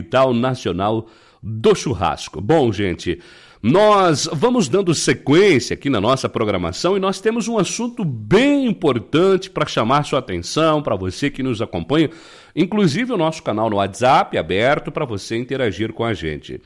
capital nacional do churrasco. Bom, gente, nós vamos dando sequência aqui na nossa programação e nós temos um assunto bem importante para chamar sua atenção, para você que nos acompanha, inclusive o nosso canal no WhatsApp aberto para você interagir com a gente.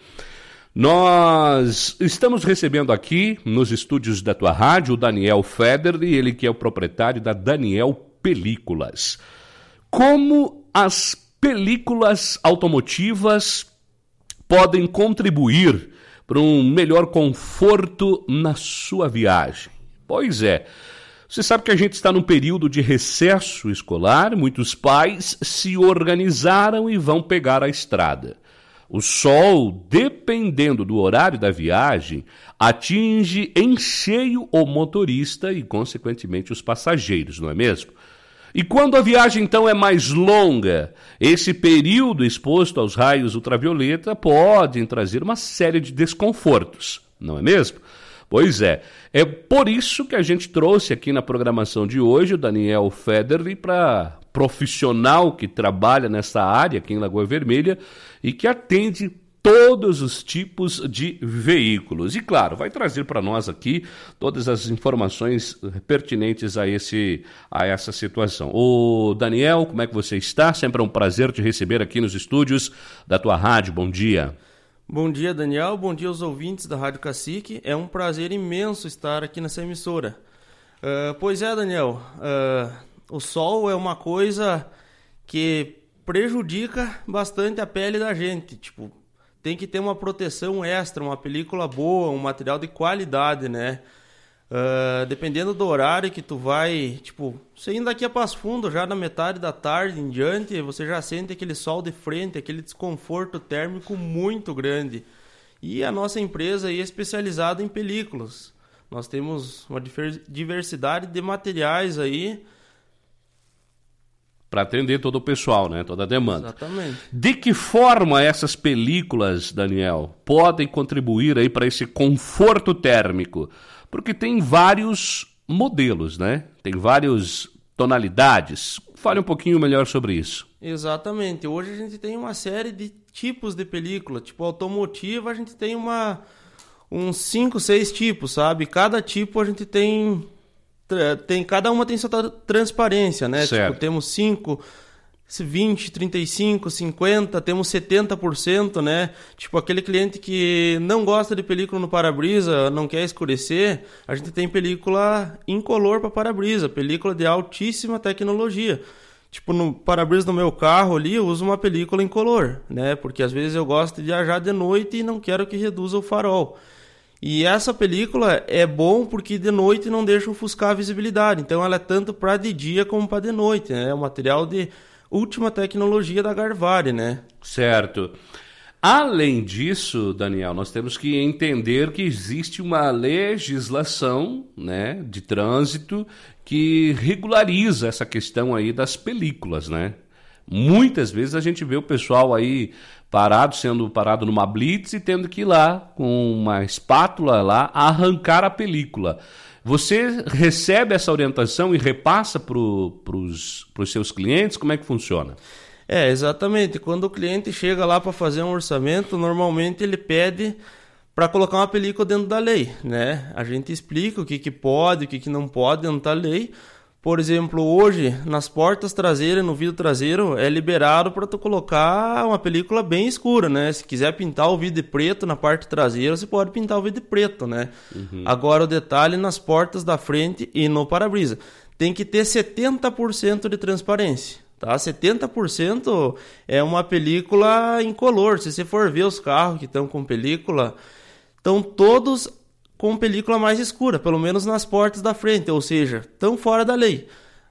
Nós estamos recebendo aqui nos estúdios da tua rádio o Daniel Federle, ele que é o proprietário da Daniel Películas. Como as películas automotivas podem contribuir para um melhor conforto na sua viagem? Pois é, você sabe que a gente está num período de recesso escolar, muitos pais se organizaram e vão pegar a estrada. O sol, dependendo do horário da viagem, atinge em cheio o motorista e, consequentemente, os passageiros, não é mesmo? E quando a viagem, então, é mais longa, esse período exposto aos raios ultravioleta pode trazer uma série de desconfortos, não é mesmo? Pois é por isso que a gente trouxe aqui na programação de hoje o Daniel Federle, para profissional que trabalha nessa área aqui em Lagoa Vermelha e que atende todos os tipos de veículos. E, claro, vai trazer para nós aqui todas as informações pertinentes a essa situação. Ô, Daniel, como é que você está? Sempre é um prazer te receber aqui nos estúdios da tua rádio. Bom dia. Bom dia, Daniel. Bom dia aos ouvintes da Rádio Cacique. É um prazer imenso estar aqui nessa emissora. Pois é, Daniel, o sol é uma coisa que prejudica bastante a pele da gente. Tipo, tem que ter uma proteção extra, uma película boa, um material de qualidade, né? Dependendo do horário que tu vai, tipo, você indo daqui a Passo Fundo, já na metade da tarde em diante, você já sente aquele sol de frente, aquele desconforto térmico muito grande. E a nossa empresa aí é especializada em películas. Nós temos uma diversidade de materiais aí para atender todo o pessoal, né? Toda a demanda. Exatamente. De que forma essas películas, Daniel, podem contribuir aí para esse conforto térmico? Porque tem vários modelos, né? Tem várias tonalidades. Fale um pouquinho melhor sobre isso. Exatamente. Hoje a gente tem uma série de tipos de película. Tipo, automotiva, a gente tem uns 5, 6 tipos, sabe? Cada tipo a gente tem cada uma tem sua transparência, né? Certo. Tipo, temos 5, 20, 35, 50, temos 70%, né? Tipo, aquele cliente que não gosta de película no para-brisa, não quer escurecer, a gente tem película incolor para para-brisa, película de altíssima tecnologia. Tipo, no para-brisa do meu carro ali, eu uso uma película incolor, né? Porque às vezes eu gosto de viajar de noite e não quero que reduza o farol. E essa película é bom porque de noite não deixa ofuscar a visibilidade. Então ela é tanto para de dia como para de noite, né? É um material de última tecnologia da Garvari, né? Certo. Além disso, Daniel, nós temos que entender que existe uma legislação, né, de trânsito que regulariza essa questão aí das películas, né? Muitas vezes a gente vê o pessoal aí sendo parado numa blitz e tendo que ir lá com uma espátula lá arrancar a película. Você recebe essa orientação e repassa para os seus clientes? Como é que funciona? Exatamente. Quando o cliente chega lá para fazer um orçamento, normalmente ele pede para colocar uma película dentro da lei, né? A gente explica o que pode, o que não pode dentro da lei. Por exemplo, hoje, nas portas traseiras, no vidro traseiro, é liberado para tu colocar uma película bem escura, né? Se quiser pintar o vidro de preto na parte traseira, você pode pintar o vidro de preto, né? Uhum. Agora, o detalhe nas portas da frente e no para-brisa. Tem que ter 70% de transparência, tá? 70% é uma película incolor. Se você for ver os carros que estão com película, estão todos com película mais escura, pelo menos nas portas da frente, ou seja, estão fora da lei.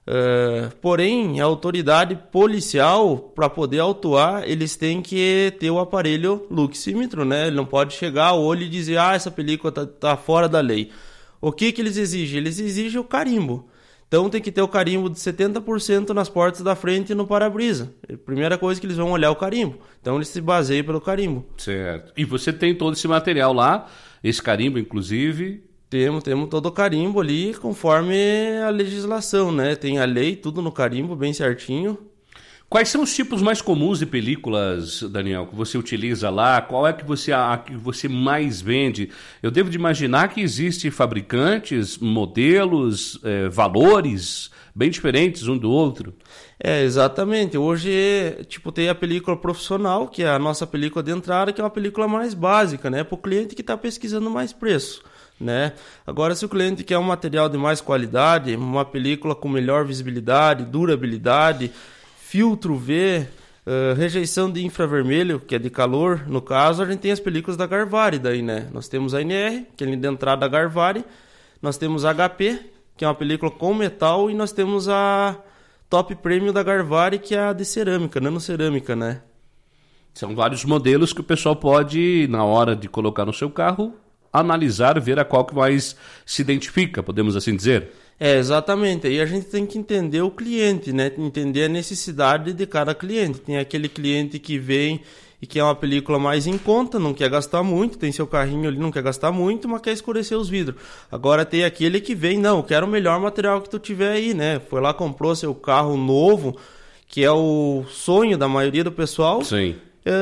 Porém, a autoridade policial, para poder autuar, eles têm que ter o aparelho luxímetro, né? Ele não pode chegar ao olho e dizer, essa película tá fora da lei. O que eles exigem? Eles exigem o carimbo. Então tem que ter o carimbo de 70% nas portas da frente e no para-brisa. Primeira coisa que eles vão olhar é o carimbo. Então eles se baseiam pelo carimbo. Certo. E você tem todo esse material lá, esse carimbo inclusive? Temos todo o carimbo ali conforme a legislação, né? Tem a lei, tudo no carimbo, bem certinho. Quais são os tipos mais comuns de películas, Daniel, que você utiliza lá? Qual é que a que você mais vende? Eu devo de imaginar que existem fabricantes, modelos, valores bem diferentes um do outro. Exatamente. Hoje, tem a película profissional, que é a nossa película de entrada, que é uma película mais básica, né? Para o cliente que está pesquisando mais preço, né? Agora, se o cliente quer um material de mais qualidade, uma película com melhor visibilidade, durabilidade, filtro V, rejeição de infravermelho, que é de calor, no caso, a gente tem as películas da Garvari daí, né? Nós temos a NR, que é a linha de entrada da Garvari, nós temos a HP, que é uma película com metal, e nós temos a Top Premium da Garvari, que é a de cerâmica, nanocerâmica, né? São vários modelos que o pessoal pode, na hora de colocar no seu carro, analisar, ver a qual que mais se identifica, podemos assim dizer? Exatamente. Aí a gente tem que entender o cliente, né? Entender a necessidade de cada cliente. Tem aquele cliente que vem e quer uma película mais em conta, não quer gastar muito, tem seu carrinho ali, não quer gastar muito, mas quer escurecer os vidros. Agora tem aquele que vem, não, quero o melhor material que tu tiver aí, né? Foi lá, comprou seu carro novo, que é o sonho da maioria do pessoal. Sim.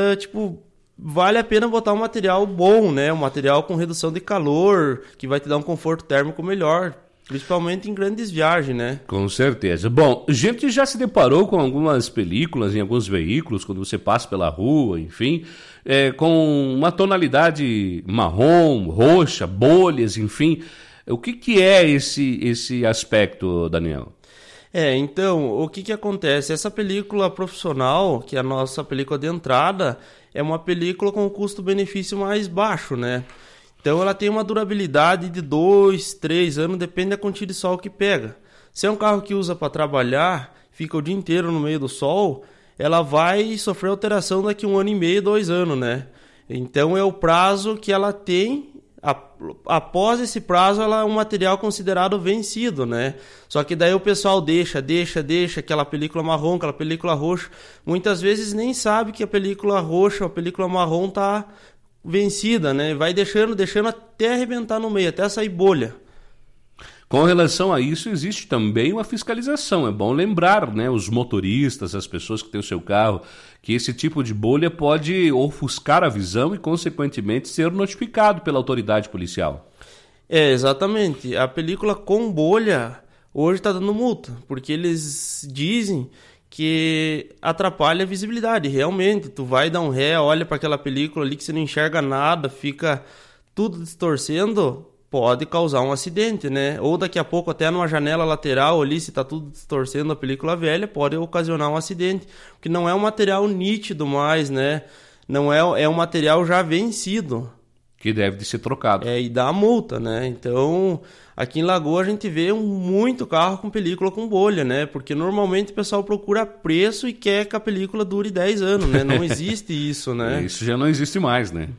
Vale a pena botar um material bom, né? Um material com redução de calor, que vai te dar um conforto térmico melhor. Principalmente em grandes viagens, né? Com certeza. Bom, a gente já se deparou com algumas películas em alguns veículos, quando você passa pela rua, enfim, com uma tonalidade marrom, roxa, bolhas, enfim. O que é esse aspecto, Daniel? Então, o que acontece? Essa película profissional, que é a nossa película de entrada, é uma película com custo-benefício mais baixo, né? Então ela tem uma durabilidade de 2, 3 anos, depende da quantidade de sol que pega. Se é um carro que usa para trabalhar, fica o dia inteiro no meio do sol, ela vai sofrer alteração daqui 1 ano e meio, 2 anos, né? Então é o prazo que ela tem. Após esse prazo, ela é um material considerado vencido, né? Só que daí o pessoal deixa aquela película marrom, aquela película roxa. Muitas vezes nem sabe que a película roxa, a película marrom tá vencida, né? Vai deixando até arrebentar no meio, até sair bolha. Com relação a isso, existe também uma fiscalização. É bom lembrar, né, os motoristas, as pessoas que têm o seu carro, que esse tipo de bolha pode ofuscar a visão e, consequentemente, ser notificado pela autoridade policial. Exatamente. A película com bolha hoje está dando multa, porque eles dizem que atrapalha a visibilidade. Realmente, tu vai dar um ré, olha para aquela película ali que você não enxerga nada, fica tudo distorcendo, pode causar um acidente, né? Ou daqui a pouco até numa janela lateral ali, se tá tudo distorcendo a película velha, pode ocasionar um acidente, porque não é um material nítido mais, né? Não é um material já vencido. Que deve de ser trocado. E dá a multa, né? Então, aqui em Lagoa a gente vê muito carro com película com bolha, né? Porque normalmente o pessoal procura preço e quer que a película dure 10 anos, né? Não existe isso, né? Isso já não existe mais, né?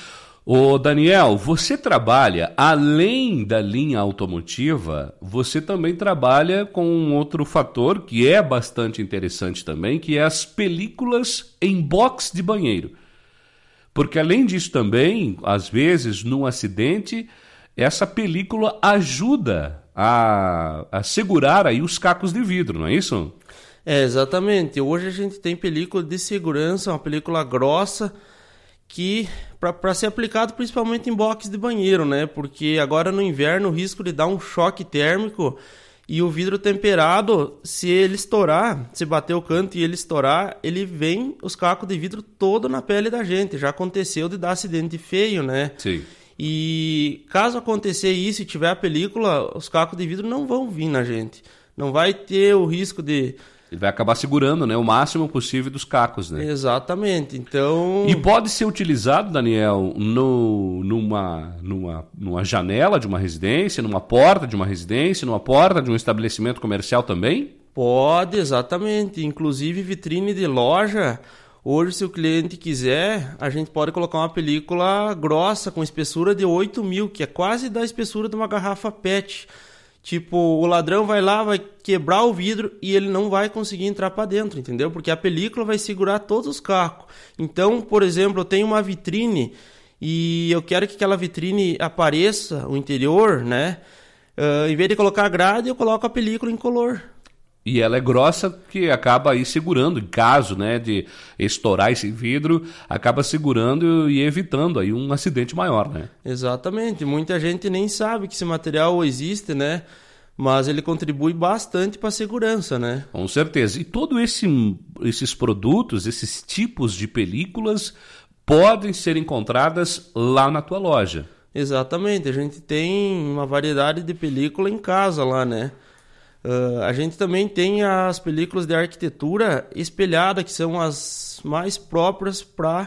Ô Daniel, você trabalha, além da linha automotiva, você também trabalha com um outro fator que é bastante interessante também, que é as películas em box de banheiro. Porque além disso também, às vezes, num acidente, essa película ajuda a segurar aí os cacos de vidro, não é isso? Exatamente. Hoje a gente tem película de segurança, uma película grossa, que para ser aplicado principalmente em box de banheiro, né? Porque agora no inverno o risco de dar um choque térmico e o vidro temperado, se ele estourar, se bater o canto e ele estourar, ele vem os cacos de vidro todo na pele da gente. Já aconteceu de dar acidente feio, né? Sim. E caso acontecer isso e tiver a película, os cacos de vidro não vão vir na gente. Não vai ter o risco de... Ele vai acabar segurando, né, o máximo possível dos cacos, né? Exatamente, então... E pode ser utilizado, Daniel, numa janela de uma residência, numa porta de uma residência, numa porta de um estabelecimento comercial também? Pode, exatamente. Inclusive vitrine de loja. Hoje, se o cliente quiser, a gente pode colocar uma película grossa com espessura de 8.000, que é quase da espessura de uma garrafa PET. Tipo, o ladrão vai lá, vai quebrar o vidro e ele não vai conseguir entrar para dentro, entendeu? Porque a película vai segurar todos os cacos. Então, por exemplo, eu tenho uma vitrine e eu quero que aquela vitrine apareça o interior, né? Em vez de colocar a grade, eu coloco a película em color. E ela é grossa que acaba aí segurando, em caso, né, de estourar esse vidro, acaba segurando e evitando aí um acidente maior, né? Exatamente. Muita gente nem sabe que esse material existe, né? Mas ele contribui bastante para a segurança, né? Com certeza. E todos esses produtos, esses tipos de películas podem ser encontradas lá na tua loja. Exatamente. A gente tem uma variedade de película em casa lá, né? A gente também tem as películas de arquitetura espelhada, que são as mais próprias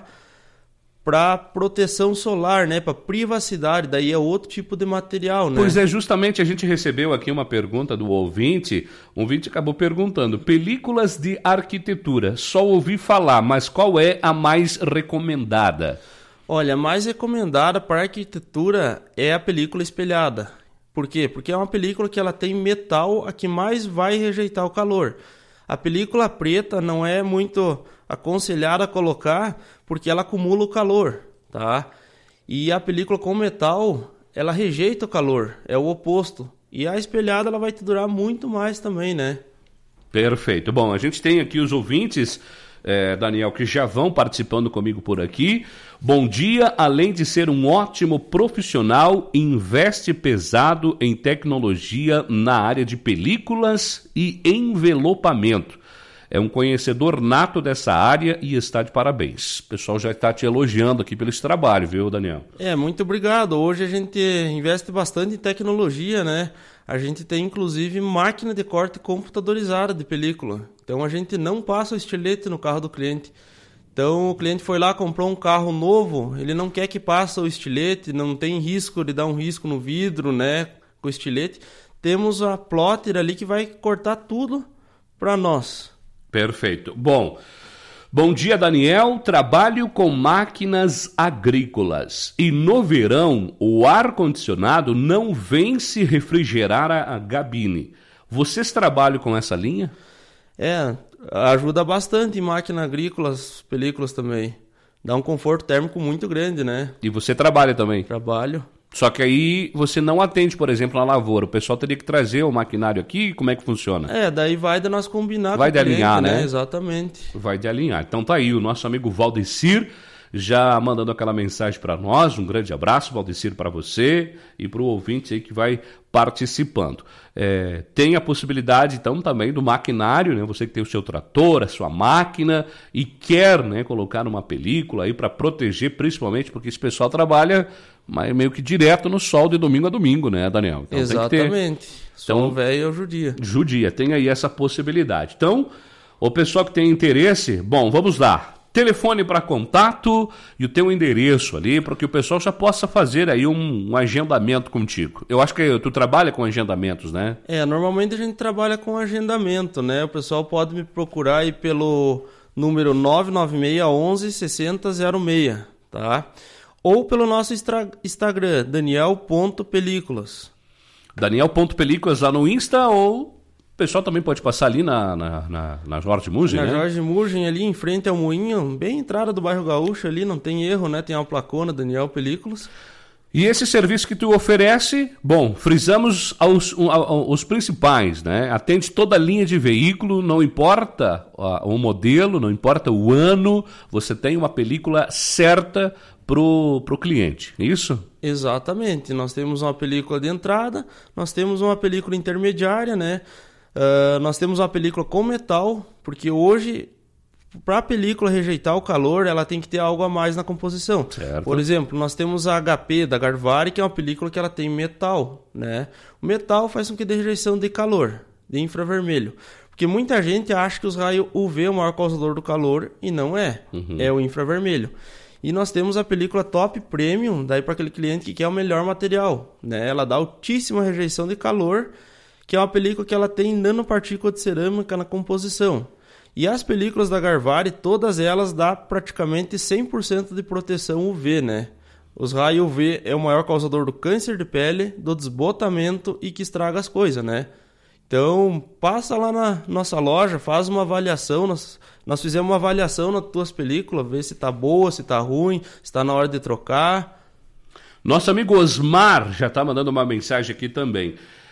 para proteção solar, né? Para privacidade, daí é outro tipo de material, né? Pois é, justamente a gente recebeu aqui uma pergunta do ouvinte. O ouvinte acabou perguntando: películas de arquitetura, só ouvi falar, mas qual é a mais recomendada? Olha, a mais recomendada para arquitetura é a película espelhada. Por quê? Porque é uma película que ela tem metal, a que mais vai rejeitar o calor. A película preta não é muito aconselhada a colocar porque ela acumula o calor, tá? E a película com metal, ela rejeita o calor, é o oposto. E a espelhada ela vai te durar muito mais também, né? Perfeito. Bom, a gente tem aqui os ouvintes, Daniel, que já vão participando comigo por aqui. Bom dia, além de ser um ótimo profissional, investe pesado em tecnologia na área de películas e envelopamento. É um conhecedor nato dessa área e está de parabéns. O pessoal já está te elogiando aqui pelo esse trabalho, viu, Daniel? Muito obrigado. Hoje a gente investe bastante em tecnologia, né? A gente tem, inclusive, máquina de corte computadorizada de película. Então, a gente não passa o estilete no carro do cliente. Então, o cliente foi lá, comprou um carro novo, ele não quer que passe o estilete, não tem risco de dar um risco no vidro, né, com o estilete. Temos a plotter ali que vai cortar tudo para nós. Perfeito. Bom dia, Daniel. Trabalho com máquinas agrícolas e no verão o ar-condicionado não vence refrigerar a gabine. Vocês trabalham com essa linha? Ajuda bastante em máquina agrícola, as películas também. Dá um conforto térmico muito grande, né? E você trabalha também? Trabalho. Só que aí você não atende, por exemplo, na lavoura. O pessoal teria que trazer o maquinário aqui. Como é que funciona? Daí vai de nós combinar vai com o cliente, alinhar, né? Exatamente. Vai de alinhar. Então tá aí o nosso amigo Valdecir já mandando aquela mensagem para nós. Um grande abraço, Valdecir, para você e para o ouvinte aí que vai participando. Tem a possibilidade, então, também do maquinário, né? Você que tem o seu trator, a sua máquina e quer, né, colocar uma película aí para proteger, principalmente porque esse pessoal trabalha meio que direto no sol de domingo a domingo, né, Daniel? Então, exatamente. Sol velho é o judia. Judia, tem aí essa possibilidade. Então, o pessoal que tem interesse, vamos lá. Telefone para contato e o teu endereço ali, para que o pessoal já possa fazer aí um agendamento contigo. Eu acho que tu trabalha com agendamentos, né? Normalmente a gente trabalha com agendamento, né? O pessoal pode me procurar aí pelo número 99611-6006, tá? Ou pelo nosso Instagram, daniel.películas. Daniel.películas lá no Insta ou... O pessoal também pode passar ali na Jorge Mugem, né? Na Jorge Mugem, ali em frente ao Moinho, bem entrada do bairro Gaúcho ali, não tem erro, né? Tem uma placona, Daniel Películas. E esse serviço que tu oferece, frisamos os principais, né? Atende toda a linha de veículo, não importa o modelo, não importa o ano, você tem uma película certa pro cliente, é isso? Exatamente. Nós temos uma película de entrada, nós temos uma película intermediária, né? Nós temos uma película com metal, porque hoje, para a película rejeitar o calor, ela tem que ter algo a mais na composição. Certo. Por exemplo, nós temos a HP da Garvari, que é uma película que ela tem metal, né? O metal faz com que dê rejeição de calor, de infravermelho. Porque muita gente acha que os raios UV é o maior causador do calor, e não é. É o infravermelho. E nós temos a película Top Premium, daí para aquele cliente que quer o melhor material, né? Ela dá altíssima rejeição de calor, que é uma película que ela tem nanopartícula de cerâmica na composição. E as películas da Garvari, todas elas dá praticamente 100% de proteção UV, né? Os raios UV é o maior causador do câncer de pele, do desbotamento e que estraga as coisas, né? Então, passa lá na nossa loja, faz uma avaliação. Nós fizemos uma avaliação nas tuas películas, ver se tá boa, se tá ruim, se tá na hora de trocar. Nosso amigo Osmar já tá mandando uma mensagem aqui também.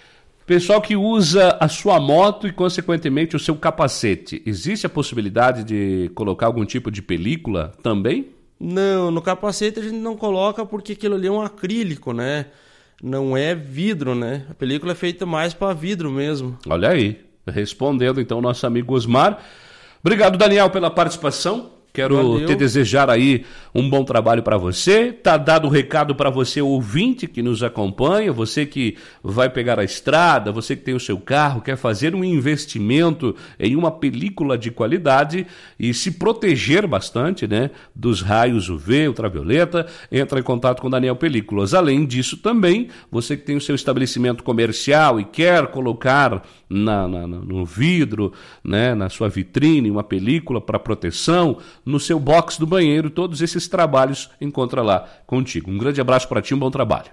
Pessoal que usa a sua moto e, consequentemente, o seu capacete, existe a possibilidade de colocar algum tipo de película também? Não, no capacete a gente não coloca porque aquilo ali é um acrílico, né? Não é vidro, né? A película é feita mais para vidro mesmo. Olha aí, respondendo então o nosso amigo Osmar. Obrigado, Daniel, pela participação. Quero te desejar aí um bom trabalho para você. Tá dado o recado para você, ouvinte que nos acompanha, você que vai pegar a estrada, você que tem o seu carro, quer fazer um investimento em uma película de qualidade e se proteger bastante, né, dos raios UV, ultravioleta, entra em contato com Daniel Películas. Além disso também, você que tem o seu estabelecimento comercial e quer colocar no vidro, né, na sua vitrine, uma película para proteção, no seu box do banheiro, todos esses trabalhos encontra lá contigo. Um grande abraço para ti, um bom trabalho.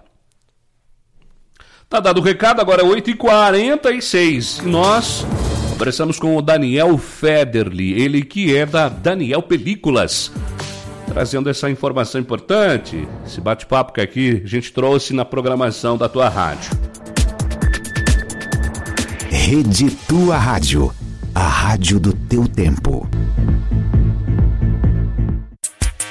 Tá dado o recado, agora é 8h46 e nós conversamos com o Daniel Federli, ele que é da Daniel Películas, trazendo essa informação importante, esse bate-papo que aqui a gente trouxe na programação da tua rádio. Rede Tua Rádio, a rádio do teu tempo.